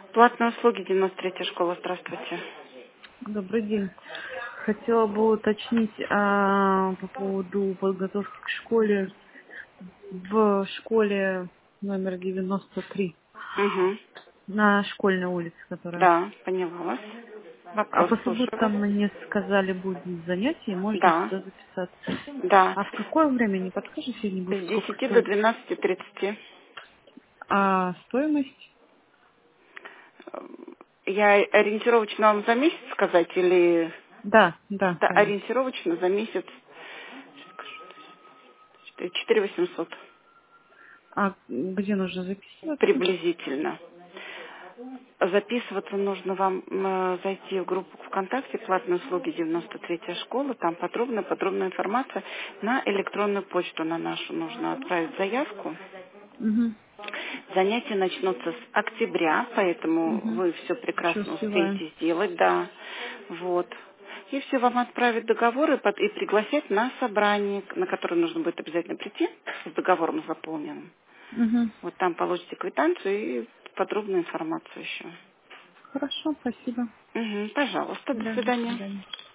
Платные услуги, 93-я школа, здравствуйте. Добрый день. Хотела бы уточнить по поводу подготовки к школе. В школе номер 93 Угу. на школьной улице, которая. Да, поняла вас. А Вопрос, по слушаю вас. субботам мне сказали, будет занятие, и можно Да, сюда записаться. да. А в какое время, не подскажете, не С будет сколько 10 до стоит? 12:30. А стоимость? Я ориентировочно вам за месяц сказать или Да, да, да, конечно. ориентировочно за месяц 4800 А где нужно записываться? приблизительно. Записываться нужно вам зайти в группу ВКонтакте «Платные услуги 93-я школа». Там подробная информация. На электронную почту на нашу нужно отправить заявку. Угу, Занятия начнутся с октября, поэтому угу. вы все Еще прекрасно успеваем. успеете сделать, да. Вот. И все вам отправят договор и пригласят на собрание, на которое нужно будет обязательно прийти с договором заполненным. Угу. Вот там получите квитанцию и подробную информацию еще. Хорошо, спасибо. Мгм, пожалуйста, до До свидания. свидания.